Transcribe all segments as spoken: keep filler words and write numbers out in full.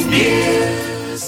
News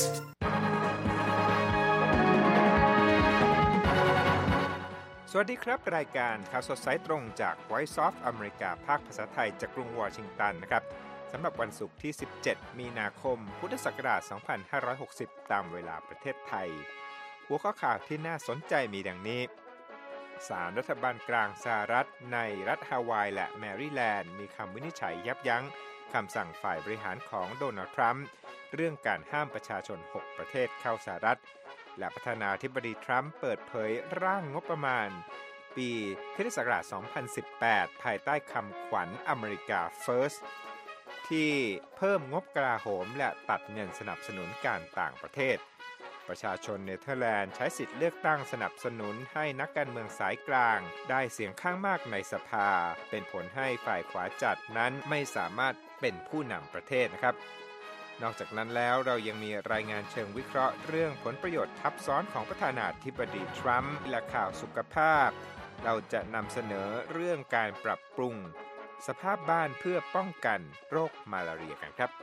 สวัสดีครับรายการข่าวสดสายตรงจาก Voice of America ภาคภาษาไทยจากกรุงวอชิงตันนะครับสำหรับวันศุกร์ที่สิบเจ็ดมีนาคมพุทธศักราชสองพันห้าร้อยหกสิบตามเวลาประเทศไทยหัวข้อข่าวที่น่าสนใจมีดังนี้ศาลรัฐบาลกลางสหรัฐในรัฐฮาวายและแมริแลนด์มีคำวินิจฉัยยับยั้งคำสั่งฝ่ายบริหารของโดนัลด์ทรัมป์เรื่องการห้ามประชาชนหกประเทศเข้าสหรัฐและประธานาธิบดีทรัมป์เปิดเผยร่างงบประมาณปีค.ศ. สองพันสิบแปดภายใต้คำขวัญอเมริกา First ที่เพิ่มงบกลาโหมและตัดเงินสนับสนุนการต่างประเทศประชาชนเนเธอร์แลนด์ใช้สิทธิ์เลือกตั้งสนับสนุนให้นักการเมืองสายกลางได้เสียงข้างมากในสภาเป็นผลให้ฝ่ายขวาจัดนั้นไม่สามารถเป็นผู้นำประเทศนะครับนอกจากนั้นแล้วเรายังมีรายงานเชิงวิเคราะห์เรื่องผลประโยชน์ทับซ้อนของประธานาธิบดีทรัมป์และข่าวสุขภาพเราจะนำเสนอเรื่องการปรับปรุงสภาพบ้านเพื่อป้องกันโรคมาลาเรียกันครับ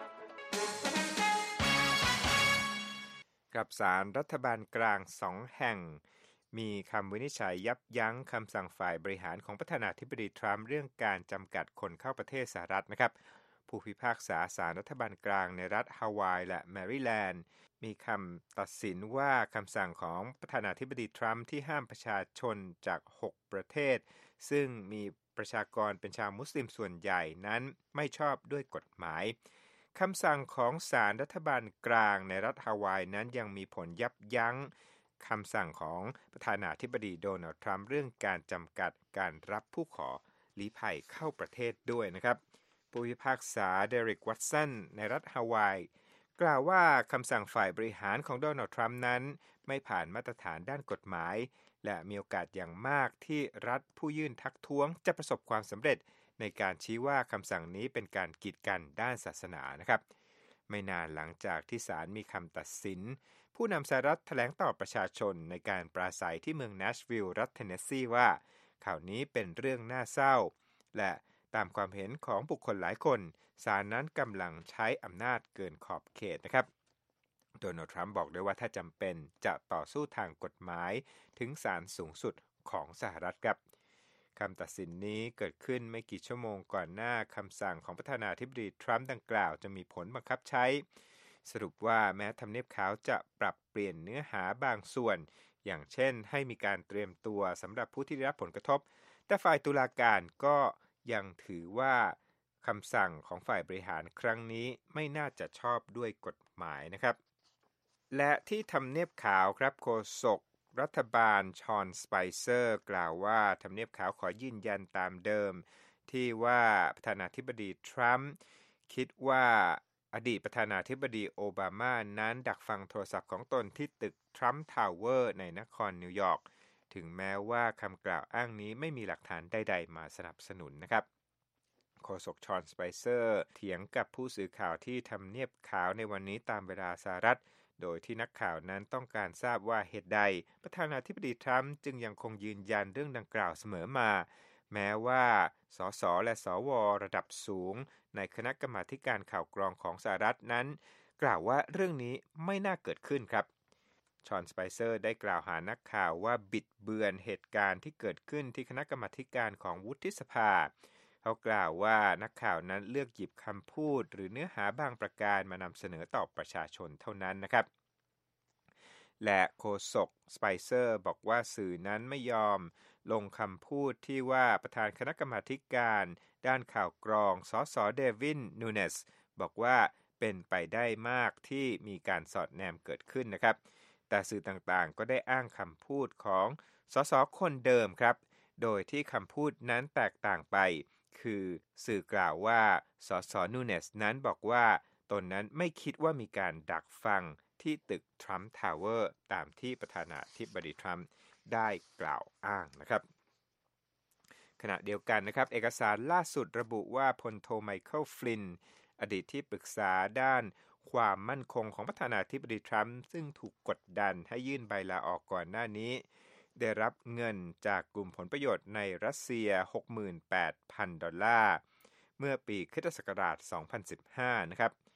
กับศาลรัฐบาลกลางสองแห่งมีคำวินิจฉัยยับยั้งคำสั่งฝ่ายบริหารของประธานาธิบดีทรัมป์เรื่องการจำกัดคนเข้าประเทศสหรัฐนะครับผู้พิพากษาศาลรัฐบาลกลางในรัฐฮาวายและแมริแลนด์มีคำตัดสินว่าคำสั่งของประธานาธิบดีทรัมป์ที่ห้ามประชาชนจากหกประเทศซึ่งมีประชากรเป็นชาวมุสลิมส่วนใหญ่นั้นไม่ชอบด้วยกฎหมายคำสั่งของศาลรัฐบาลกลางในรัฐฮาวายนั้นยังมีผลยับยั้งคำสั่งของประธานาธิบดีโดนัลด์ทรัมป์เรื่องการจำกัดการรับผู้ขอลี้ภัยเข้าประเทศด้วยนะครับผู้พิพากษาเดริก วัตสันในรัฐฮาวายกล่าวว่าคำสั่งฝ่ายบริหารของโดนัลด์ทรัมป์นั้นไม่ผ่านมาตรฐานด้านกฎหมายและมีโอกาสอย่างมากที่รัฐผู้ยื่นทักท้วงจะประสบความสำเร็จในการชี้ว่าคำสั่งนี้เป็นการกีดกันด้านศาสนานะครับไม่นานหลังจากที่ศาลมีคำตัดสินผู้นำสหรัฐแถลงต่อประชาชนในการปราศัยที่เมืองแนชวิลล์รัฐเทนเนสซีว่าข่าวนี้เป็นเรื่องน่าเศร้าและตามความเห็นของบุคคลหลายคนศาลนั้นกำลังใช้อำนาจเกินขอบเขตนะครับโดนัลด์ทรัมป์บอกด้วยว่าถ้าจำเป็นจะต่อสู้ทางกฎหมายถึงศาลสูงสุดของสหรัฐครับคำตัดสินนี้เกิดขึ้นไม่กี่ชั่วโมงก่อนหน้าคำสั่งของประธานาธิบดีทรัมป์ดังกล่าวจะมีผลบังคับใช้สรุปว่าแม้ทำเนียบขาวจะปรับเปลี่ยนเนื้อหาบางส่วนอย่างเช่นให้มีการเตรียมตัวสำหรับผู้ที่ได้รับผลกระทบแต่ฝ่ายตุลาการก็ยังถือว่าคำสั่งของฝ่ายบริหารครั้งนี้ไม่น่าจะชอบด้วยกฎหมายนะครับและที่ทำเนียบขาวครับโฆษกรัฐบาลชอนสไปเซอร์กล่าวว่าทำเนียบขาวขอยืนยันตามเดิมที่ว่าประธานาธิบดีทรัมป์คิดว่าอดีตประธานาธิบดีโอบามานั้นดักฟังโทรศัพท์ของตนที่ตึกทรัมป์ทาวเวอร์ในนครนิวยอร์กถึงแม้ว่าคำกล่าวอ้างนี้ไม่มีหลักฐานใดๆมาสนับสนุนนะครับโฆษกชอนสไปเซอร์เถียงกับผู้สื่อข่าวที่ทำเนียบขาวในวันนี้ตามเวลาสหรัฐโดยที่นักข่าวนั้นต้องการทราบว่าเหตุใดประธานาธิบดีทรัมป์จึงยังคงยืนยันเรื่องดังกล่าวเสมอมาแม้ว่าสสและสวระดับสูงในคณะกรรมาธิการข่าวกรองของสหรัฐนั้นกล่าวว่าเรื่องนี้ไม่น่าเกิดขึ้นครับชอนสไปเซอร์ได้กล่าวหานักข่าวว่าบิดเบือนเหตุการณ์ที่เกิดขึ้นที่คณะกรรมาธิการของวุฒิสภาเขากล่าวว่านักข่าวนั้นเลือกหยิบคำพูดหรือเนื้อหาบางประการมานำเสนอต่อประชาชนเท่านั้นนะครับและโฆษกสไปเซอร์บอกว่าสื่อนั้นไม่ยอมลงคำพูดที่ว่าประธานคณะกรรมาธิการด้านข่าวกรองสสเดวินนูเนสบอกว่าเป็นไปได้มากที่มีการสอดแนมเกิดขึ้นนะครับแต่สื่อต่างๆก็ได้อ้างคำพูดของสสคนเดิมครับโดยที่คำพูดนั้นแตกต่างไปคือสื่อกล่าวว่าสสนูเนสนั้นบอกว่าตนนั้นไม่คิดว่ามีการดักฟังที่ตึกทรัมป์ทาวเวอร์ตามที่ประธานาธิบดีทรัมป์ได้กล่าวอ้างนะครับขณะเดียวกันนะครับเอกสารล่าสุดระบุว่าพลโทไมเคิลฟลินอดีตที่ปรึกษาด้านความมั่นคงของประธานาธิบดีทรัมป์ซึ่งถูกกดดันให้ยื่นใบลาออกก่อนหน้านี้ได้รับเงินจากกลุ่มผลประโยชน์ในรัสเซีย หกหมื่นแปดพัน ดอลลาร์เมื่อปีค.ศ. สองพันสิบห้านะครับ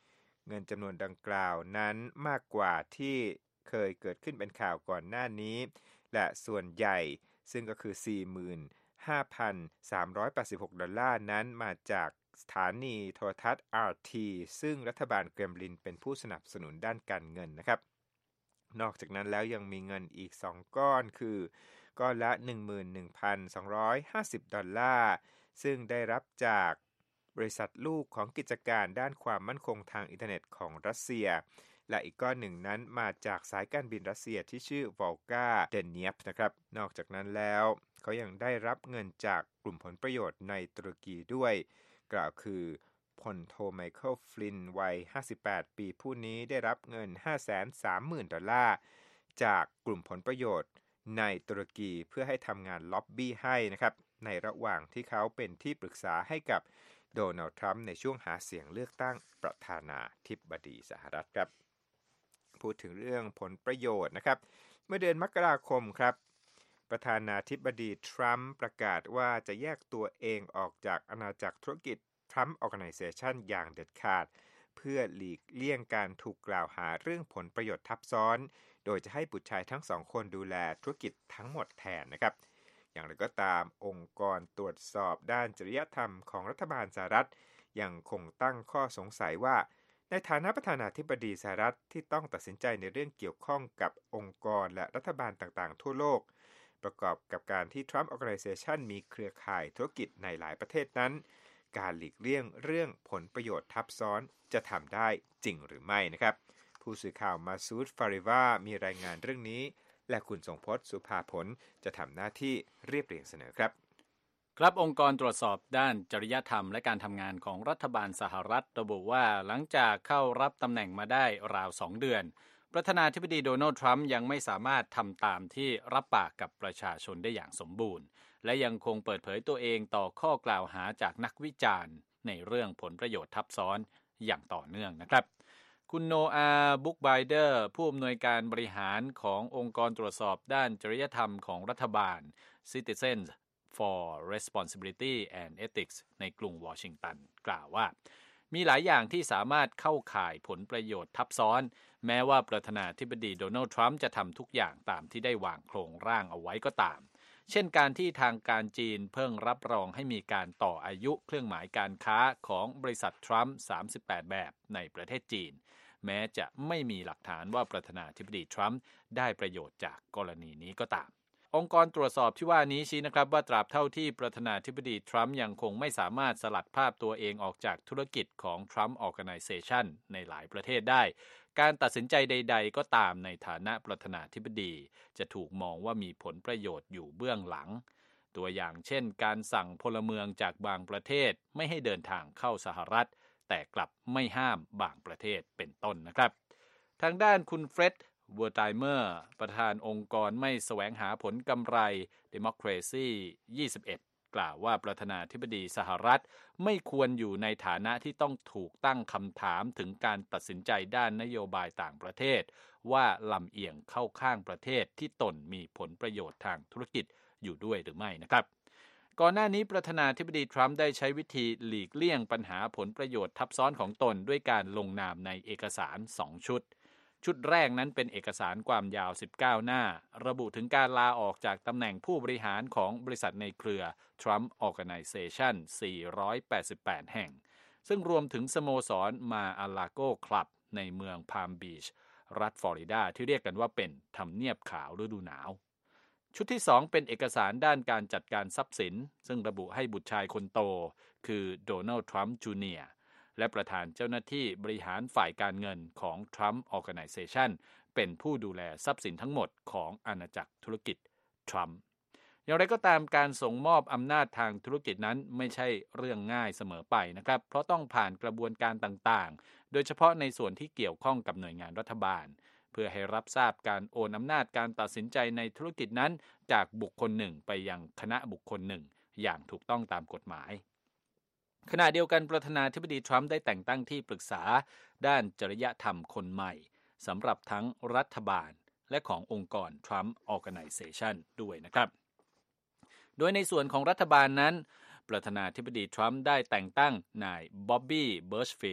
เงินจำนวนดังกล่าวนั้นมากกว่าที่เคยเกิดขึ้นเป็นข่าวก่อนหน้านี้และส่วนใหญ่ซึ่งก็คือ สี่หมื่นห้าพันสามร้อยแปดสิบหก ดอลลาร์นั้นมาจากสถานีโทรทัศน์ อาร์ ที ซึ่งรัฐบาลเกรมลินเป็นผู้สนับสนุนด้านการเงินนะครับนอกจากนั้นแล้วยังมีเงินอีกสองก้อนคือก้อนละ หนึ่งหมื่นหนึ่งพันสองร้อยห้าสิบ ดอลลาร์ซึ่งได้รับจากบริษัทลูกของกิจการด้านความมั่นคงทางอินเทอร์เน็ตของรัสเซียและอีกก้อนหนึ่งนั้นมาจากสายการบินรัสเซียที่ชื่อ Volga Deniep นะครับนอกจากนั้นแล้วเขายังได้รับเงินจากกลุ่มผลประโยชน์ในตุรกีด้วยกล่าวคือพลโทไมเคิลฟลินวัยห้าสิบแปดปีผู้นี้ได้รับเงิน ห้าแสนสามหมื่น ดอลลาร์จากกลุ่มผลประโยชน์ในตุรกีเพื่อให้ทำงานล็อบบี้ให้นะครับในระหว่างที่เขาเป็นที่ปรึกษาให้กับโดนัลด์ทรัมป์ในช่วงหาเสียงเลือกตั้งประธานาธิบดีสหรัฐครับพูดถึงเรื่องผลประโยชน์นะครับเมื่อเดือนมกราคมครับประธานาธิบดีทรัมป์ประกาศว่าจะแยกตัวเองออกจากอาณาจักรธุรกิจ Trump Organization อย่างเด็ดขาดเพื่อหลีกเลี่ยงการถูกกล่าวหาเรื่องผลประโยชน์ทับซ้อนโดยจะให้บุตรชายทั้งสองคนดูแลธุรกิจทั้งหมดแทนนะครับอย่างไรก็ตามองค์กรตรวจสอบด้านจริยธรรมของรัฐบาลสหรัฐยังคงตั้งข้อสงสัยว่าในฐานะประธานาธิบดีสหรัฐที่ต้องตัดสินใจในเรื่องเกี่ยวข้องกับองค์กรและรัฐบาลต่างๆทั่วโลกประกอบกับการที่ Trump Organization มีเครือข่ายธุรกิจในหลายประเทศนั้นการหลีกเลี่ยงเรื่องผลประโยชน์ทับซ้อนจะทำได้จริงหรือไม่นะครับผู้สื่อข่าวมาซูดฟาริวามีรายงานเรื่องนี้และคุณทรงพจน์สุภาผลจะทำหน้าที่เรียบเรียงเสนอครับครับองค์กรตรวจสอบด้านจริยธรรมและการทำงานของรัฐบาลสหรัฐระบุว่าหลังจากเข้ารับตำแหน่งมาได้ราวสองเดือนประธานาธิบดีโดนัลด์ทรัมป์ยังไม่สามารถทำตามที่รับปากกับประชาชนได้อย่างสมบูรณ์และยังคงเปิดเผยตัวเองต่อข้อกล่าวหาจากนักวิจารณ์ในเรื่องผลประโยชน์ทับซ้อนอย่างต่อเนื่องนะครับคุณโนอาห์บุ๊กไบเดอร์ผู้อำนวยการบริหารขององค์กรตรวจสอบด้านจริยธรรมของรัฐบาล Citizens for Responsibility and Ethics ในกรุงวอชิงตันกล่าวว่ามีหลายอย่างที่สามารถเข้าข่ายผลประโยชน์ทับซ้อนแม้ว่าประธานาธิบดีโดนัลด์ทรัมป์จะทำทุกอย่างตามที่ได้วางโครงร่างเอาไว้ก็ตามเช่นการที่ทางการจีนเพิ่งรับรองให้มีการต่ออายุเครื่องหมายการค้าของบริษัททรัมป์สามสิบแปดแบบในประเทศจีนแม้จะไม่มีหลักฐานว่าประธานาธิบดีทรัมป์ได้ประโยชน์จากกรณีนี้ก็ตามองค์กรตรวจสอบที่ว่านี้ชี้นะครับว่าตราบเท่าที่ประธานาธิบดีทรัมป์ยังคงไม่สามารถสลัดภาพตัวเองออกจากธุรกิจของ Trump Organization ในหลายประเทศได้การตัดสินใจใดๆก็ตามในฐานะประธานาธิบดีจะถูกมองว่ามีผลประโยชน์อยู่เบื้องหลังตัวอย่างเช่นการสั่งพลเมืองจากบางประเทศไม่ให้เดินทางเข้าสหรัฐแต่กลับไม่ห้ามบางประเทศเป็นต้นนะครับทางด้านคุณเฟร็ดเวอร์ไตเมอร์ประธานองค์กรไม่แสวงหาผลกำไร Democracy ยี่สิบเอ็ดกล่าวว่าประธานาธิบดีสหรัฐไม่ควรอยู่ในฐานะที่ต้องถูกตั้งคำถามถึงการตัดสินใจด้านนโยบายต่างประเทศว่าลำเอียงเข้าข้างประเทศที่ตนมีผลประโยชน์ทางธุรกิจอยู่ด้วยหรือไม่นะครับก่อนหน้านี้ประธานาธิบดีทรัมป์ได้ใช้วิธีหลีกเลี่ยงปัญหาผลประโยชน์ทับซ้อนของตนด้วยการลงนามในเอกสารสองชุดชุดแรกนั้นเป็นเอกสารความยาวสิบเก้าหน้าระบุถึงการลาออกจากตำแหน่งผู้บริหารของบริษัทในเครือ Trump Organization สี่ร้อยแปดสิบแปดแห่งซึ่งรวมถึงสโมสรมาอาลาโกคลับในเมืองพาล์มบีชรัฐฟลอริดาที่เรียกกันว่าเป็นทำเนียบขาวฤดูหนาวชุดที่สองเป็นเอกสารด้านการจัดการทรัพย์สินซึ่งระบุให้บุตรชายคนโตคือโดนัลด์ทรัมป์จูเนียร์และประธานเจ้าหน้าที่บริหารฝ่ายการเงินของ Trump Organization เป็นผู้ดูแลทรัพย์สินทั้งหมดของอาณาจักรธุรกิจทรัมป์อย่างไรก็ตามการส่งมอบอำนาจทางธุรกิจนั้นไม่ใช่เรื่องง่ายเสมอไปนะครับเพราะต้องผ่านกระบวนการต่างๆโดยเฉพาะในส่วนที่เกี่ยวข้องกับหน่วยงานรัฐบาลเพื่อให้รับทราบการโอนอำนาจการตัดสินใจในธุรกิจนั้นจากบุคคลหนึ่งไปยังคณะบุคคลหนึ่งอย่างถูกต้องตามกฎหมายขณะเดียวกันประธานาธิบดีทรัมป์ได้แต่งตั้งที่ปรึกษาด้านจริยธรรมคนใหม่สำหรับทั้งรัฐบาลและขององค์กร Trump Organization ด้วยนะครับโดยในส่วนของรัฐบาลนั้นประธานาธิบดีทรัมป์ได้แต่งตั้งนายบ๊อบบี้เบิร์ชฟิลด์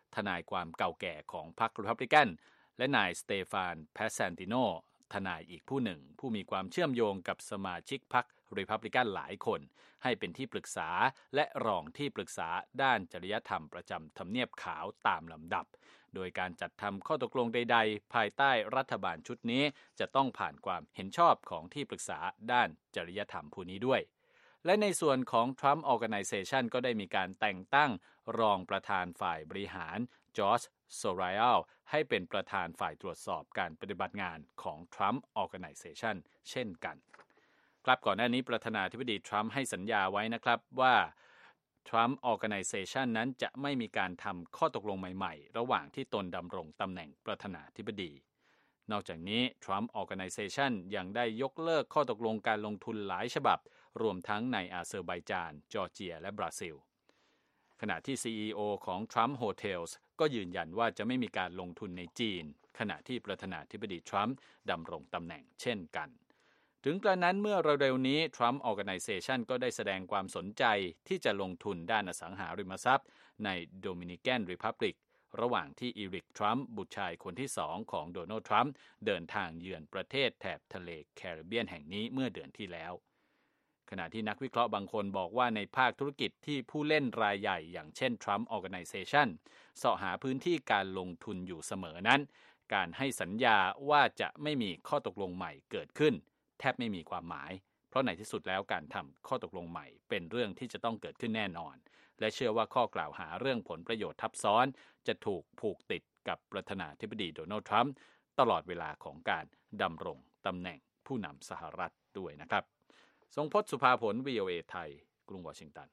ทนายความเก่าแก่ของพรรครีพับลิกันและนายสเตฟานแพสแซนติโนทนายอีกผู้หนึ่งผู้มีความเชื่อมโยงกับสมาชิกพรรครีพับลิกันหลายคนให้เป็นที่ปรึกษาและรองที่ปรึกษาด้านจริยธรรมประจำทำเนียบขาวตามลำดับโดยการจัดทำข้อตกลงใดๆภายใต้รัฐบาลชุดนี้จะต้องผ่านความเห็นชอบของที่ปรึกษาด้านจริยธรรมผู้นี้ด้วยและในส่วนของ Trump Organization ก็ได้มีการแต่งตั้งรองประธานฝ่ายบริหารจอร์จโซไรอัลให้เป็นประธานฝ่ายตรวจสอบการปฏิบัติงานของ Trump Organization เช่นกันครับก่อนหน้านี้ประธานาธิบดีทรัมป์ให้สัญญาไว้นะครับว่า Trump Organization นั้นจะไม่มีการทำข้อตกลงใหม่ๆระหว่างที่ตนดำรงตำแหน่งประธานาธิบดีนอกจากนี้ Trump Organization ยังได้ยกเลิกข้อตกลงการลงทุนหลายฉบับรวมทั้งในอาเซอร์ไบจานจอร์เจียและบราซิลขณะที่ ซี อี โอ ของ Trump Hotels ก็ยืนยันว่าจะไม่มีการลงทุนในจีนขณะที่ประธานาธิบดีทรัมป์ดำรงตำแหน่งเช่นกันถึงกระนั้นเมื่อเร็วๆนี้ Trump Organization ก็ได้แสดงความสนใจที่จะลงทุนด้านอสังหาริมทรัพย์ในโดมินิกันรีพับลิกระหว่างที่อีริกทรัมป์บุตรชายคนที่สองของโดนัลด์ทรัมป์เดินทางเยือนประเทศแถบทะเลแคริบเบียนแห่งนี้เมื่อเดือนที่แล้วขณะที่นักวิเคราะห์บางคนบอกว่าในภาคธุรกิจที่ผู้เล่นรายใหญ่อย่างเช่น Trump Organization เสาะหาพื้นที่การลงทุนอยู่เสมอนั้นการให้สัญญาว่าจะไม่มีข้อตกลงใหม่เกิดขึ้นแทบไม่มีความหมายเพราะในที่สุดแล้วการทำข้อตกลงใหม่เป็นเรื่องที่จะต้องเกิดขึ้นแน่นอนและเชื่อว่าข้อกล่าวหาเรื่องผลประโยชน์ทับซ้อนจะถูกผูกติดกับประธานาธิบดีโดนัลด์ทรัมป์ตลอดเวลาของการดำรงตำแหน่งผู้นำสหรัฐด้วยนะครับทรงพจน์สุภาผล วี โอ เอ ไทยกรุงวอชิงตัน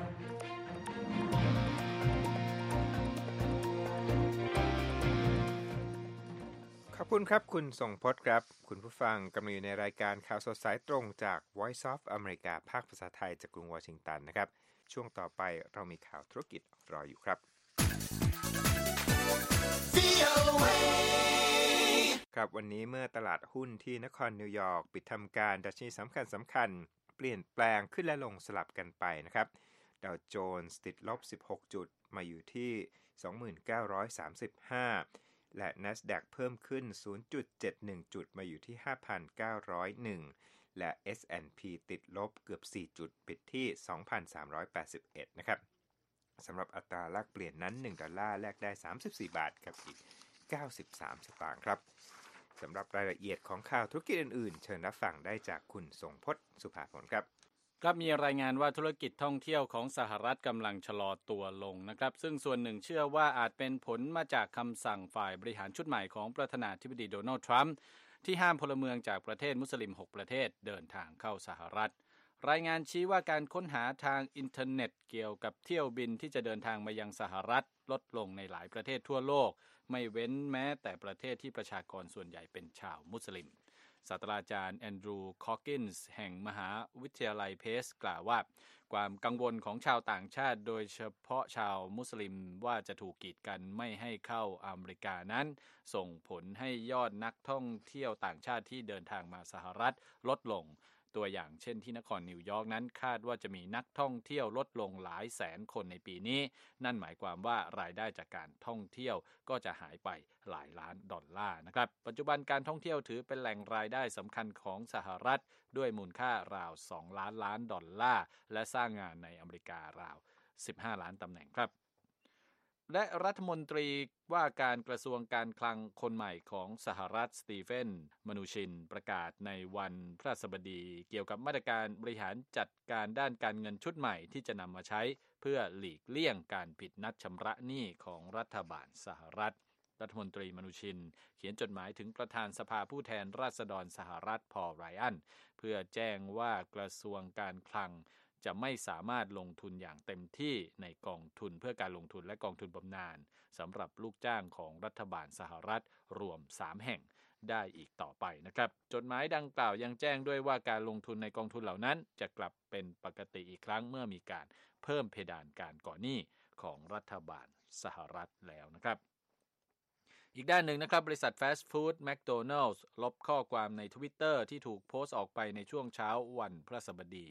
ขอบคุณครับคุณทรงพจน์ครับคุณผู้ฟังกำลังอยู่ในรายการข่าวสดสายตรงจาก Voice of America ภาคภาษาไทยจากกรุงวอชิงตันนะครับช่วงต่อไปเรามีข่าวธุรกิจรออยู่ครับครับวันนี้เมื่อตลาดหุ้นที่นครนิวยอร์กปิดทำการดัชนีสำคัญสำคัญเปลี่ยนแปลงขึ้นและลงสลับกันไปนะครับดาวโจนส์ติดลบสิบหกจุดมาอยู่ที่ สองพันเก้าร้อยสามสิบห้า และ NASDAQ เพิ่มขึ้น ศูนย์จุดเจ็ดหนึ่ง จุดมาอยู่ที่ ห้าพันเก้าร้อยเอ็ด และ เอส แอนด์ พี ติดลบเกือบสี่จุดปิดที่ สองพันสามร้อยแปดสิบเอ็ด นะครับสำหรับอัตราแลกเปลี่ยนนั้นหนึ่งดอลลาร์แลกได้สามสิบสี่บาทกับอีกเก้าสิบสามสตางค์ครับสำหรับรายละเอียดของข่าวธุรกิจอื่นๆเชิญรับฟังได้จากคุณทรงพจน์สุภาผลครับครับมีรายงานว่าธุรกิจท่องเที่ยวของสหรัฐกำลังชะลอตัวลงนะครับซึ่งส่วนหนึ่งเชื่อว่าอาจเป็นผลมาจากคำสั่งฝ่ายบริหารชุดใหม่ของประธานาธิบดีโดนัลด์ทรัมป์ที่ห้ามพลเมืองจากประเทศมุสลิมหกประเทศเดินทางเข้าสหรัฐรายงานชี้ว่าการค้นหาทางอินเทอร์เน็ตเกี่ยวกับเที่ยวบินที่จะเดินทางมายังสหรัฐลดลงในหลายประเทศทั่วโลกไม่เว้นแม้แต่ประเทศที่ประชากรส่วนใหญ่เป็นชาวมุสลิมศาสตราจารย์แอนดรูว์คอกินส์แห่งมหาวิทยาลัยเพสกล่าวว่าความกังวลของชาวต่างชาติโดยเฉพาะชาวมุสลิมว่าจะถูกกีดกันไม่ให้เข้าอเมริกานั้นส่งผลให้ยอดนักท่องเที่ยวต่างชาติที่เดินทางมาสหรัฐลดลงตัวอย่างเช่นที่นครนิวยอร์กนั้นคาดว่าจะมีนักท่องเที่ยวลดลงหลายแสนคนในปีนี้นั่นหมายความว่ารายได้จากการท่องเที่ยวก็จะหายไปหลายล้านดอลลาร์นะครับปัจจุบันการท่องเที่ยวถือเป็นแหล่งรายได้สำคัญของสหรัฐด้วยมูลค่าราวสองล้านล้านดอลลาร์และสร้างงานในอเมริการาวสิบห้าล้านตำแหน่งครับและรัฐมนตรีว่าการกระทรวงการคลังคนใหม่ของสหรัฐสตีเฟนมนูชินประกาศในวันพฤหัสบดีเกี่ยวกับมาตรการบริหารจัดการด้านการเงินชุดใหม่ที่จะนำมาใช้เพื่อหลีกเลี่ยงการผิดนัดชำระหนี้ของรัฐบาลสหรัฐรัฐมนตรีมนูชินเขียนจดหมายถึงประธานสภาผู้แทนราษฎรสหรัฐพอลไรอันเพื่อแจ้งว่ากระทรวงการคลังจะไม่สามารถลงทุนอย่างเต็มที่ในกองทุนเพื่อการลงทุนและกองทุนบำนาญสำหรับลูกจ้างของรัฐบาลสหรัฐรวมสามแห่งได้อีกต่อไปนะครับจดหมายดังกล่าวยังแจ้งด้วยว่าการลงทุนในกองทุนเหล่านั้นจะกลับเป็นปกติอีกครั้งเมื่อมีการเพิ่มเพดานการก่อหนี้ของรัฐบาลสหรัฐแล้วนะครับอีกด้านหนึ่งนะครับบริษัทฟาสต์ฟู้ดแมคโดนัลด์ลบข้อความใน Twitter ที่ถูกโพสต์ออกไปในช่วงเช้าวันพฤหัสบดี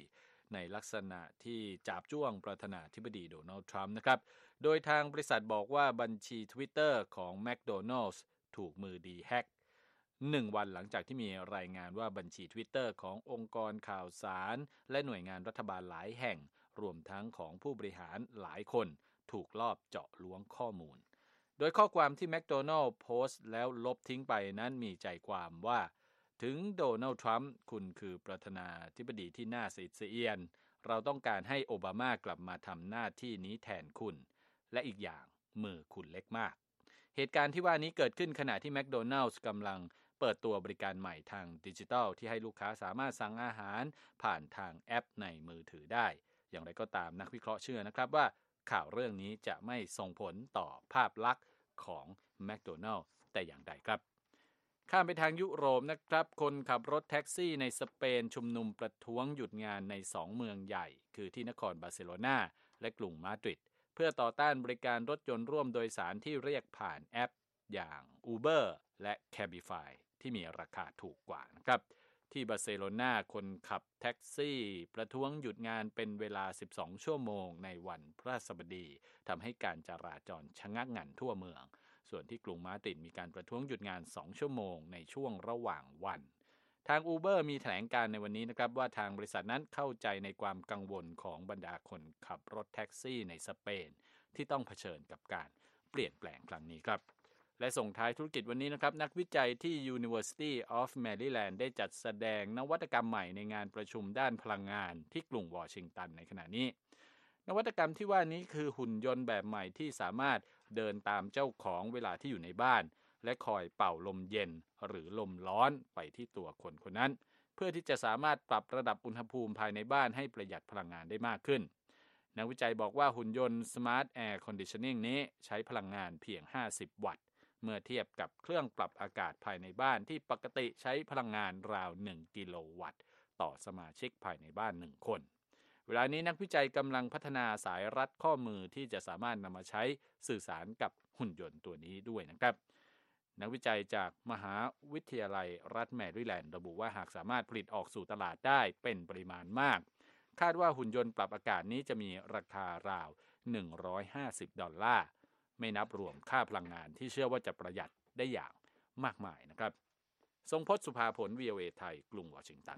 ในลักษณะที่จาบจ้วงประธานาธิบดีโดนัลด์ทรัมป์นะครับโดยทางบริษัทบอกว่าบัญชี Twitter ของ McDonald's ถูกมือดีแฮ็กหนึ่งวันหลังจากที่มีรายงานว่าบัญชี Twitter ขององค์กรข่าวสารและหน่วยงานรัฐบาลหลายแห่งรวมทั้งของผู้บริหารหลายคนถูกลอบเจาะล้วงข้อมูลโดยข้อความที่ McDonald's โพสต์แล้วลบทิ้งไปนั้นมีใจความว่าถึงโดนัลด์ทรัมป์คุณคือประธานาธิบดีที่น่าสะอิดสะเอียนเราต้องการให้โอบามากลับมาทำหน้าที่นี้แทนคุณและอีกอย่างมือคุณเล็กมากเหตุการณ์ที่ว่านี้เกิดขึ้นขณะที่ McDonald's กำลังเปิดตัวบริการใหม่ทางดิจิทัลที่ให้ลูกค้าสามารถสั่งอาหารผ่านทางแอปในมือถือได้อย่างไรก็ตามนักวิเคราะห์เชื่อนะครับว่าข่าวเรื่องนี้จะไม่ส่งผลต่อภาพลักษณ์ของ McDonald's แต่อย่างใดครับข้ามไปทางยุโรปนะครับคนขับรถแท็กซี่ในสเปนชุมนุมประท้วงหยุดงานในสองเมืองใหญ่คือที่นครบาร์เซโลนาและกรุงมาดริดเพื่อต่อต้านบริการรถยนต์ร่วมโดยสารที่เรียกผ่านแอปอย่าง Uber และ Cabify ที่มีราคาถูกกว่านะครับที่บาร์เซโลนาคนขับแท็กซี่ประท้วงหยุดงานเป็นเวลาสิบสองชั่วโมงในวันพฤหัสบดีทำให้การจราจรชะงักงันทั่วเมืองส่วนที่กรุงมาดริดมีการประท้วงหยุดงานสองชั่วโมงในช่วงระหว่างวันทาง Uber มีแถลงการในวันนี้นะครับว่าทางบริษัทนั้นเข้าใจในความกังวลของบรรดาคนขับรถแท็กซี่ในสเปนที่ต้องเผชิญกับการเปลี่ยนแปลงครั้งนี้ครับและส่งท้ายธุรกิจวันนี้นะครับนักวิจัยที่ University of Maryland ได้จัดแสดงนวัตกรรมใหม่ในงานประชุมด้านพลังงานที่กรุงวอชิงตันในขณะนี้นวัตกรรมที่ว่านี้คือหุ่นยนต์แบบใหม่ที่สามารถเดินตามเจ้าของเวลาที่อยู่ในบ้านและคอยเป่าลมเย็นหรือลมร้อนไปที่ตัวคนคนนั้นเพื่อที่จะสามารถปรับระดับอุณหภูมิภายในบ้านให้ประหยัดพลังงานได้มากขึ้นนักวิจัยบอกว่าหุ่นยนต์ Smart Air Conditioning นี้ใช้พลังงานเพียงห้าสิบวัตต์เมื่อเทียบกับเครื่องปรับอากาศภายในบ้านที่ปกติใช้พลังงานราวหนึ่งกิโลวัตต์ต่อสมาชิกภายในบ้านหนึ่งคนเวลานี้นักวิจัยกำลังพัฒนาสายรัดข้อมือที่จะสามารถนำมาใช้สื่อสารกับหุ่นยนต์ตัวนี้ด้วยนะครับนักวิจัยจากมหาวิทยาลัยรัฐแมริแลนด์ระบุว่าหากสามารถผลิตออกสู่ตลาดได้เป็นปริมาณมากคาดว่าหุ่นยนต์ปรับอากาศนี้จะมีราคาราวหนึ่งร้อยห้าสิบดอลลาร์ไม่นับรวมค่าพลังงานที่เชื่อว่าจะประหยัดได้อย่างมากมายนะครับทรงพจน์สุภาผล วี โอ เอ ไทยกรุงวอชิงตัน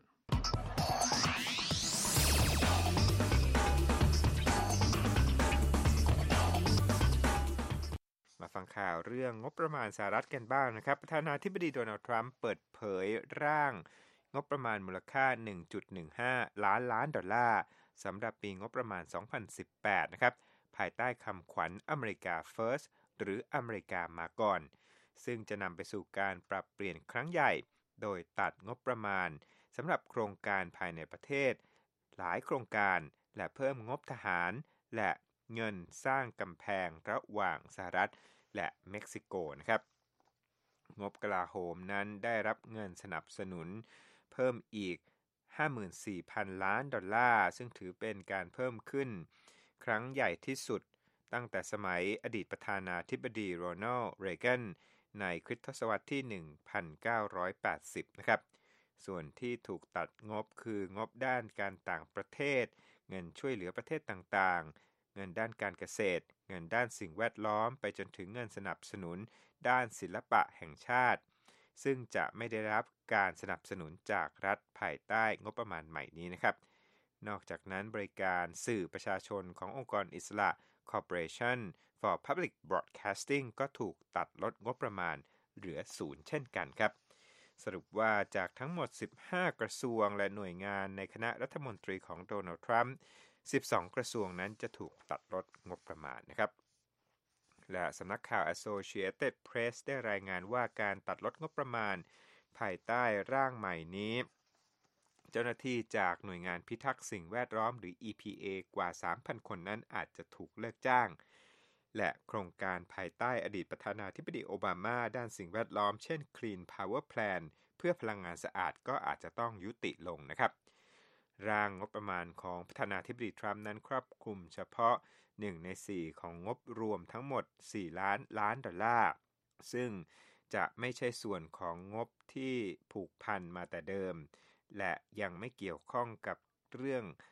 มาฟังข่าวเรื่องงบประมาณสหรัฐกันบ้างนะครับประธานาธิบดีโดนัลด์ทรัมป์เปิดเผยร่างงบประมาณมูลค่า หนึ่งจุดหนึ่งห้า ล้านล้านดอลลาร์สำหรับปีงบประมาณ สองพันสิบแปด นะครับภายใต้คำขวัญอเมริกา First หรืออเมริกามาก่อนซึ่งจะนำไปสู่การปรับเปลี่ยนครั้งใหญ่โดยตัดงบประมาณสำหรับโครงการภายในประเทศหลายโครงการและเพิ่มงบทหารและเงินสร้างกำแพงระหว่างสหรัฐและเม็กซิโกนะครับงบกลาโหมนั้นได้รับเงินสนับสนุนเพิ่มอีก ห้าหมื่นสี่พัน ล้านดอลลาร์ซึ่งถือเป็นการเพิ่มขึ้นครั้งใหญ่ที่สุดตั้งแต่สมัยอดีตประธานาธิบดีโรนัลด์ เรแกนในคริสตศตวรรษที่ หนึ่งพันเก้าร้อยแปดสิบ นะครับส่วนที่ถูกตัดงบคืองบด้านการต่างประเทศเงินช่วยเหลือประเทศต่างๆเงินด้านการเกษตรเงินด้านสิ่งแวดล้อมไปจนถึงเงินสนับสนุนด้านศิลปะแห่งชาติซึ่งจะไม่ได้รับการสนับสนุนจากรัฐภายใต้งบประมาณใหม่นี้นะครับนอกจากนั้นบริการสื่อประชาชนขององค์กรอิสระ Corporation for Public Broadcasting ก็ถูกตัดลดงบประมาณเหลือศูนย์เช่นกันครับสรุปว่าจากทั้งหมดสิบห้ากระทรวงและหน่วยงานในคณะรัฐมนตรีของโดนัลด์ทรัมป์สิบสองกระทรวงนั้นจะถูกตัดลดงบประมาณนะครับและสำนักข่าว Associated Press ได้รายงานว่าการตัดลดงบประมาณภายใต้ร่างใหม่นี้เจ้าหน้าที่จากหน่วยงานพิทักษ์สิ่งแวดล้อมหรือ อี พี เอ กว่า สามพัน คนนั้นอาจจะถูกเลิกจ้างและโครงการภายใต้อดีตประธานาธิบดีโอบามาด้านสิ่งแวดล้อมเช่น Clean Power Plan เพื่อพลังงานสะอาดก็อาจจะต้องยุติลงนะครับร่างงบประมาณของประธานาธิบดีทรัมป์นั้นครอบคลุมเฉพาะหนึ่งในสี่ของงบรวมทั้งหมดสี่ล้านล้านดอลลาร์ซึ่งจะไม่ใช่ส่วนของงบที่ผูกพันมาแต่เดิมและยังไม่เกี่ยวข้องกับเรื่อง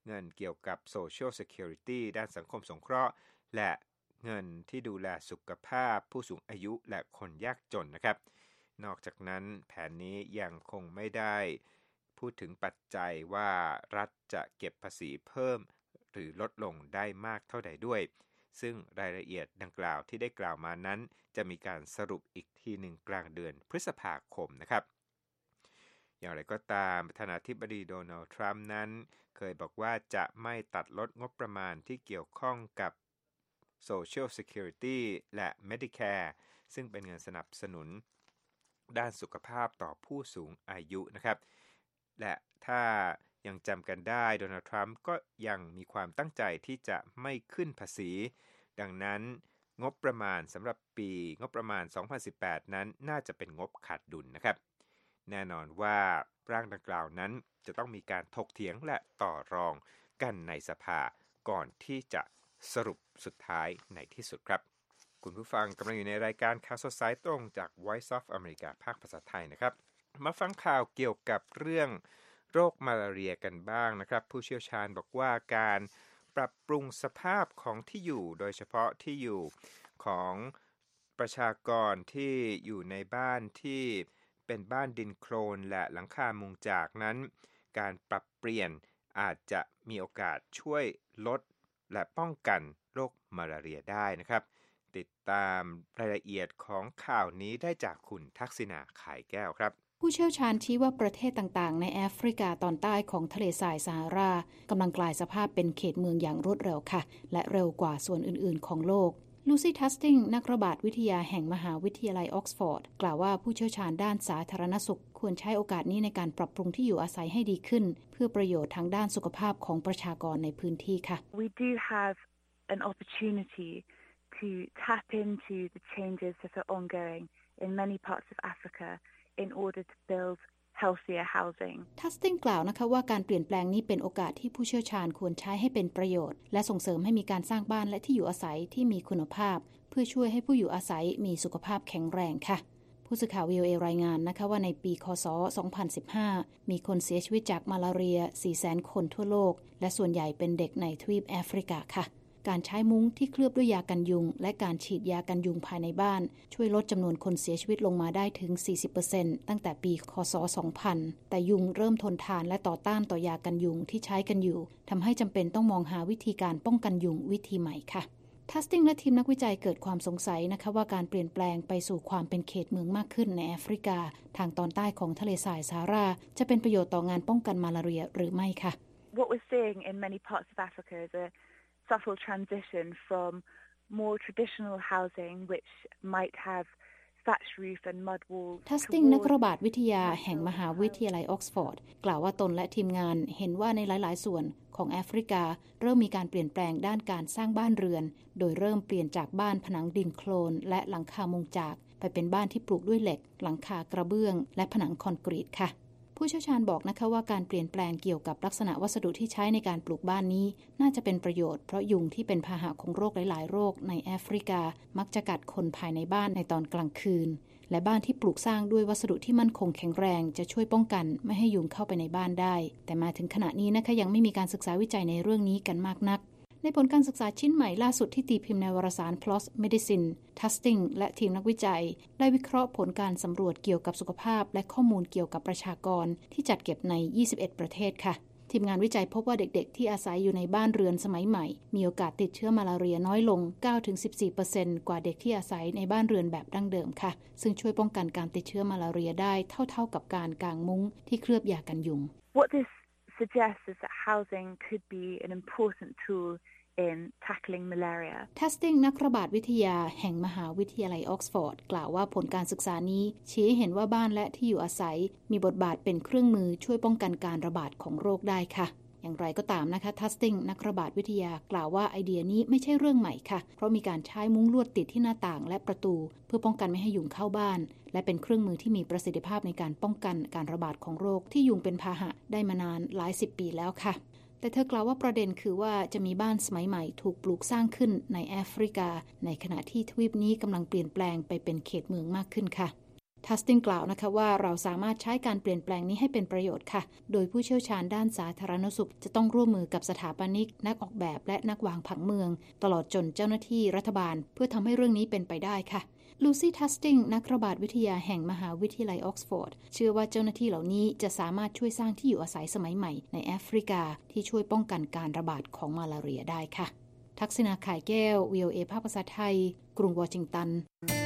เงินเกี่ยวกับ Social Security ด้านสังคมสงเคราะห์และเงินที่ดูแลสุขภาพผู้สูงอายุและคนยากจนนะครับนอกจากนั้นแผนนี้ยังคงไม่ได้พูดถึงปัจจัยว่ารัฐจะเก็บภาษีเพิ่มหรือลดลงได้มากเท่าใดด้วยซึ่งรายละเอียดดังกล่าวที่ได้กล่าวมานั้นจะมีการสรุปอีกทีหนึ่งกลางเดือนพฤษภาคมนะครับอย่างไรก็ตามประธานาธิบดีโดนัลด์ทรัมป์นั้นเคยบอกว่าจะไม่ตัดลดงบประมาณที่เกี่ยวข้องกับ Social Security และ Medicare ซึ่งเป็นเงินสนับสนุนด้านสุขภาพต่อผู้สูงอายุนะครับและถ้ายังจำกันได้โดนัลด์ทรัมป์ก็ยังมีความตั้งใจที่จะไม่ขึ้นภาษีดังนั้นงบประมาณสำหรับปีงบประมาณสองพันสิบแปดนั้นน่าจะเป็นงบขาดดุลนะครับแน่นอนว่าร่างดังกล่าวนั้นจะต้องมีการถกเถียงและต่อรองกันในสภาก่อนที่จะสรุปสุดท้ายในที่สุดครับคุณผู้ฟังกำลังอยู่ในรายการข่าวสดสายตรงจาก Voice of America ภาคภาษาไทยนะครับมาฟังข่าวเกี่ยวกับเรื่องโรคมาลาเรียกันบ้างนะครับผู้เชี่ยวชาญบอกว่าการปรับปรุงสภาพของที่อยู่โดยเฉพาะที่อยู่ของประชากรที่อยู่ในบ้านที่เป็นบ้านดินโคลนและหลังคามุงจากนั้นการปรับเปลี่ยนอาจจะมีโอกาสช่วยลดและป้องกันโรคมาลาเรียได้นะครับติดตามรายละเอียดของข่าวนี้ได้จากคุณทักษิณาขายแก้วครับผู้เชี่ยวชาญชี้ว่าประเทศต่างๆในแอฟริกาตอนใต้ของทะเลทรายซาฮารากำลังกลายสภาพเป็นเขตเมืองอย่างรวดเร็วค่ะและเร็วกว่าส่วนอื่นๆของโลกลูซี่ทัสติงนักระบาดวิทยาแห่งมหาวิทยาลัยออกซฟอร์ดกล่าวว่าผู้เชี่ยวชาญด้านสาธารณสุขควรใช้โอกาสนี้ในการปรับปรุงที่อยู่อาศัยให้ดีขึ้นเพื่อประโยชน์ทางด้านสุขภาพของประชากรในพื้นที่ค่ะ We do have an opportunity to tap into the changes that are ongoing in many parts of Africa in order to build healthier housing ทัสติงกล่าวนะคะว่าการเปลี่ยนแปลงนี้เป็นโอกาสที่ผู้เชี่ยวชาญควรใช้ให้เป็นประโยชน์และส่งเสริมให้มีการสร้างบ้านและที่อยู่อาศัยที่มีคุณภาพเพื่อช่วยให้ผู้อยู่อาศัยมีสุขภาพแข็งแรงค่ะผู้สื่อข่าว วี โอ เอ รายงานนะคะว่าในปีค.ศ. สองพันสิบห้ามีคนเสียชีวิตจากมาลาเรีย สี่แสน คนทั่วโลกและส่วนใหญ่เป็นเด็กในทวีปแอฟริกาค่ะการใช้มุ้งที่เคลือบด้วยยากันยุงและการฉีดยากันยุงภายในบ้านช่วยลดจำนวนคนเสียชีวิตลงมาได้ถึง สี่สิบเปอร์เซ็นต์ ตั้งแต่ปีค.ศ. สองพันแต่ยุงเริ่มทนทานและต่อต้านต่อยากันยุงที่ใช้กันอยู่ทำให้จำเป็นต้องมองหาวิธีการป้องกันยุงวิธีใหม่ค่ะทัสติงและทีมนักวิจัยเกิดความสงสัยนะคะว่าการเปลี่ยนแปลงไปสู่ความเป็นเขตเมืองมากขึ้นในแอฟริกาทางตอนใต้ของทะเลทรายซาฮาราจะเป็นประโยชน์ต่องานป้องกันมาลาเรียหรือไม่ค่ะ What we're seeing in many parts of Africa is a subtle transition from more traditional housing which might have thatch roof and mud walls ทัสติงนักระบาดวิทยาแห่งมหาวิทยาลัยออกซฟอร์ดกล่าวว่าตนและทีมงานเห็นว่าในหลายๆส่วนของแอฟริกาเริ่มมีการเปลี่ยนแปลงด้านการสร้างบ้านเรือนโดยเริ่มเปลี่ยนจากบ้านผนังดินโคลนและหลังคามุงจากไปเป็นบ้านที่ปลูกด้วยเหล็กหลังคากระเบื้องและผนังคอนกรีตค่ะผู้เชี่ยวชาญบอกนะคะว่าการเปลี่ยนแปลงเกี่ยวกับลักษณะวัสดุที่ใช้ในการปลูกบ้านนี้น่าจะเป็นประโยชน์เพราะยุงที่เป็นพาหะของโรคหลายๆโรคในแอฟริกามักจะกัดคนภายในบ้านในตอนกลางคืนและบ้านที่ปลูกสร้างด้วยวัสดุที่มั่นคงแข็งแรงจะช่วยป้องกันไม่ให้ยุงเข้าไปในบ้านได้แต่มาถึงขณะนี้นะคะยังไม่มีการศึกษาวิจัยในเรื่องนี้กันมากนักในผลการศึกษาชิ้นใหม่ล่าสุดที่ตีพิมพ์ในวารสาร พี แอล โอ เอส Medicine ทัสติงและทีมนักวิจัยได้วิเคราะห์ผลการสำรวจเกี่ยวกับสุขภาพและข้อมูลเกี่ยวกับประชากรที่จัดเก็บในยี่สิบเอ็ดประเทศค่ะทีมงานวิจัยพบว่าเด็กๆที่อาศัยอยู่ในบ้านเรือนสมัยใหม่มีโอกาสติดเชื้อมาลาเรียน้อยลง เก้าถึงสิบสี่เปอร์เซ็นต์ กว่าเด็กที่อาศัยในบ้านเรือนแบบดั้งเดิมค่ะซึ่งช่วยป้องกันการติดเชื้อมาลาเรียได้เท่าๆกับการกางมุ้งที่เคลือบยากันยุง What this suggests is that housing could be an important tool in tackling malaria ทัสติงนักระบาดวิทยาแห่งมหาวิทยาลัยออกซฟอร์ดกล่าวว่าผลการศึกษานี้ชี้ให้เห็นว่าบ้านและที่อยู่อาศัยมีบทบาทเป็นเครื่องมือช่วยป้องกันการระบาดของโรคได้ค่ะอย่างไรก็ตามนะคะทัสติงนักระบาดวิทยากล่าวว่าไอเดียนี้ไม่ใช่เรื่องใหม่ค่ะเพราะมีการใช้มุ้งลวดติดที่หน้าต่างและประตูเพื่อป้องกันไม่ให้ยุงเข้าบ้านและเป็นเครื่องมือที่มีประสิทธิภาพในการป้องกันการระบาดของโรคที่ยุงเป็นพาหะได้มานานหลายสิบปีแล้วค่ะแต่เธอกล่าวว่าประเด็นคือว่าจะมีบ้านสมัยใหม่ถูกปลูกสร้างขึ้นในแอฟริกาในขณะที่ทวีปนี้กำลังเปลี่ยนแปลงไปเป็นเขตเมืองมากขึ้นค่ะทัสตินกล่าวนะคะว่าเราสามารถใช้การเปลี่ยนแปลงนี้ให้เป็นประโยชน์ค่ะโดยผู้เชี่ยวชาญด้านสาธารณสุขจะต้องร่วมมือกับสถาปนิกนักออกแบบและนักวางผังเมืองตลอดจนเจ้าหน้าที่รัฐบาลเพื่อทำให้เรื่องนี้เป็นไปได้ค่ะลูซี่ทัสติงนักระบาดวิทยาแห่งมหาวิทยาลัยออกซฟอร์ดเชื่อว่าเจ้าหน้าที่เหล่านี้จะสามารถช่วยสร้างที่อยู่อาศัยสมัยใหม่ในแอฟริกาที่ช่วยป้องกันการระบาดของมาลาเรียได้ค่ะทักษณาข่ายแก้ว วี โอ เอ ภาคภาษาไทยกรุงวอชิงตัน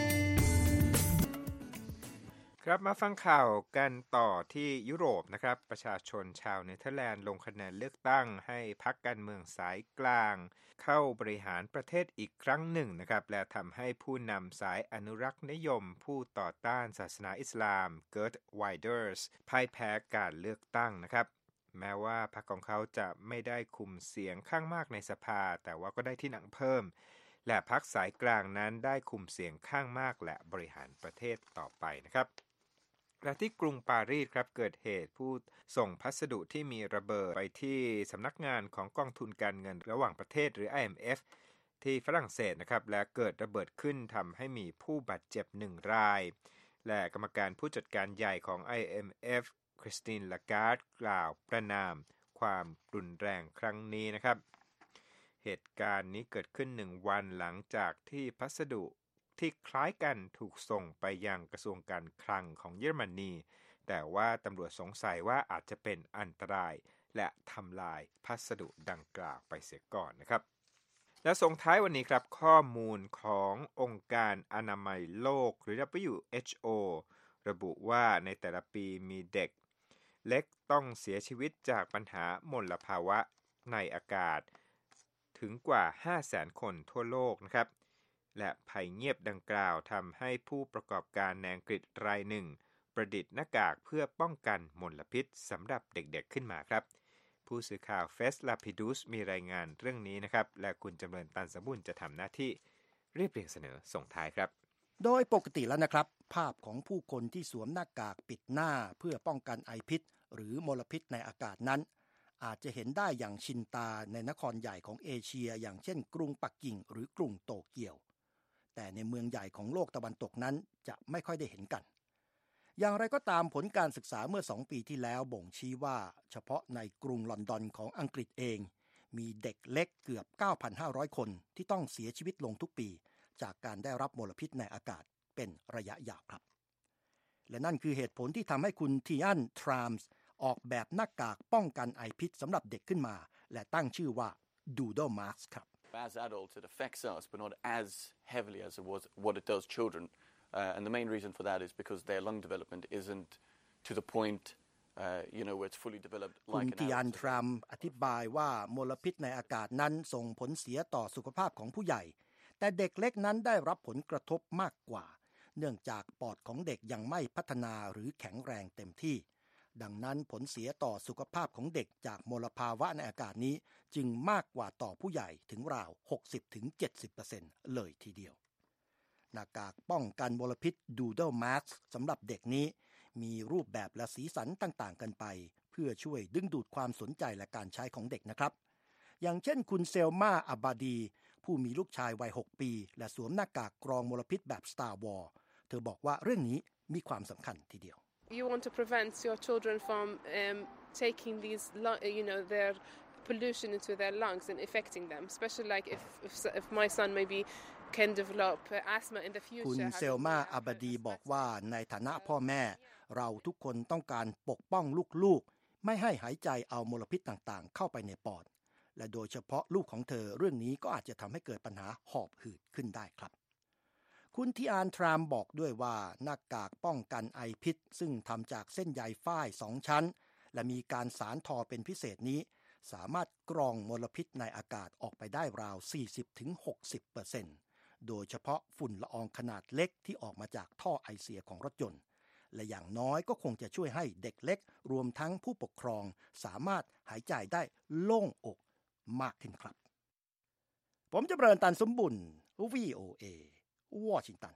ครับมาฟังข่าวกันต่อที่ยุโรปนะครับประชาชนชาวเนเธอร์แลนด์ลงคะแนนเลือกตั้งให้พรรคการเมืองสายกลางเข้าบริหารประเทศอีกครั้งหนึ่งนะครับและทำให้ผู้นำสายอนุรักษ์นิยมผู้ต่อต้านศาสนาอิสลามเกิร์ตไวเดอร์สพ่ายแพ้การเลือกตั้งนะครับแม้ว่าพรรคของเขาจะไม่ได้คุมเสียงข้างมากในสภาแต่ว่าก็ได้ที่นั่งเพิ่มและพรรคสายกลางนั้นได้คุมเสียงข้างมากและบริหารประเทศต่อไปนะครับและที่กรุงปารีสครับเกิดเหตุผู้ส่งพัสดุที่มีระเบิดไปที่สำนักงานของกองทุนการเงินระหว่างประเทศหรือ ไอ เอ็ม เอฟ ที่ฝรั่งเศสนะครับและเกิดระเบิดขึ้นทำให้มีผู้บาดเจ็บหนึ่งรายและกรรมการผู้จัดการใหญ่ของ ไอ เอ็ม เอฟ คริสติน ลาการ์ดกล่าวประณามความรุนแรงครั้งนี้นะครับเหตุการณ์นี้เกิดขึ้นหนึ่งวันหลังจากที่พัสดุที่คล้ายกันถูกส่งไปยังกระทรวงการคลังของเยอรมนีแต่ว่าตำรวจสงสัยว่าอาจจะเป็นอันตรายและทำลายพัสดุดังกล่าวไปเสียก่อนนะครับและส่งท้ายวันนี้ครับข้อมูลขององค์การอนามัยโลกหรือ ดับเบิลยู เอช โอ ระบุว่าในแต่ละปีมีเด็กเล็กต้องเสียชีวิตจากปัญหามลภาวะในอากาศถึงกว่า ห้าแสน คนทั่วโลกนะครับและภัยเงียบดังกล่าวทำให้ผู้ประกอบการในอังกฤษรายหนึ่งประดิษฐ์หน้ากากเพื่อป้องกันมลพิษสำหรับเด็กๆขึ้นมาครับผู้สื่อข่าวเฟสลาพิดูสมีรายงานเรื่องนี้นะครับและคุณจำเริญตันสมบุญจะทำหน้าที่เรียบเรียงเสนอส่งท้ายครับโดยปกติแล้วนะครับภาพของผู้คนที่สวมหน้ากากปิดหน้าเพื่อป้องกันไอพิษหรือมลพิษในอากาศนั้นอาจจะเห็นได้อย่างชินตาในนครใหญ่ของเอเชียอย่างเช่นกรุงปักกิ่งหรือกรุงโตเกียวแต่ในเมืองใหญ่ของโลกตะวันตกนั้นจะไม่ค่อยได้เห็นกันอย่างไรก็ตามผลการศึกษาเมื่อสองปีที่แล้วบ่งชี้ว่าเฉพาะในกรุงลอนดอนของอังกฤษเองมีเด็กเล็กเกือบ เก้าพันห้าร้อย คนที่ต้องเสียชีวิตลงทุกปีจากการได้รับมลพิษในอากาศเป็นระยะยาวครับและนั่นคือเหตุผลที่ทำให้คุณทีอันทรามส์ออกแบบหน้ากากป้องกันไอพิษสำหรับเด็กขึ้นมาและตั้งชื่อว่า Doodle Mask ครับ As adults, it affects us, but not as heavily as it was what it does children. Uh, and the main reason for that is because their lung development isn't to the point, uh, you know, where it's fully developed like an adult. คุณทีอันทรัมอธิบายว่ามลพิษในอากาศนั้นส่งผลเสียต่อสุขภาพของผู้ใหญ่แต่เด็กเล็กนั้นได้รับผลกระทบมากกว่าเนื่องจากปอดของเด็กยังไม่พัฒนาหรือแข็งแรงเต็มที่ดังนั้นผลเสียต่อสุขภาพของเด็กจากมลภาวะในอากาศนี้จึงมากกว่าต่อผู้ใหญ่ถึงราว หกสิบถึงเจ็ดสิบเปอร์เซ็นต์ เลยทีเดียวหน้ากากป้องกันมลพิษ Doodle Mask สำหรับเด็กนี้มีรูปแบบและสีสันต่างๆกันไปเพื่อช่วยดึงดูดความสนใจและการใช้ของเด็กนะครับอย่างเช่นคุณเซลมาอับบาดีผู้มีลูกชายวัยหกปีและสวมหน้ากากกรองมลพิษแบบ Star Wars เธอบอกว่าเรื่องนี้มีความสำคัญทีเดียว You want to prevent your children from um, taking these, you know, their pollution into their lungs and affecting them, especially like if if, if my son maybe can develop asthma in the future. คุณเซลมาอับบาดีบอกว่าในฐานะพ่อแม่เราทุกคนต้องการปกป้องลูกๆไม่ให้หายใจเอามลพิษต่างๆเข้าไปในปอดและโดยเฉพาะลูกของเธอเรื่องนี้ก็อาจจะทำให้เกิดปัญหาหอบหืดขึ้นได้ครับคุณทีอันทรามบอกด้วยว่าหน้ากากป้องกันไอพิษซึ่งทำจากเส้นใยฝ้ายสองชั้นและมีการสานทอเป็นพิเศษนี้สามารถกรองมลพิษในอากาศออกไปได้ราว สี่สิบถึงหกสิบเปอร์เซ็นต์ โดยเฉพาะฝุ่นละอองขนาดเล็กที่ออกมาจากท่อไอเสียของรถยนต์และอย่างน้อยก็คงจะช่วยให้เด็กเล็กรวมทั้งผู้ปกครองสามารถหายใจได้โล่งอกมากขึ้นครับผมจำเริญตันสมบุญ วี โอ เอ วอชิงตัน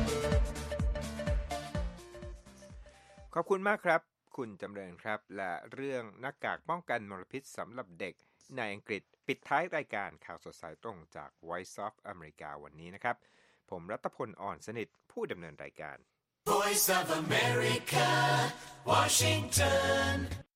ขอบคุณมากครับคุณจำเริญครับและเรื่องหน้ากากป้องกันมลพิษสำหรับเด็กในอังกฤษปิดท้ายรายการข่าวสดสายตรงจาก Voice of America วันนี้นะครับผมรัตพล อ่อนสนิทผู้ดำเนินรายการ Voice of America, Washington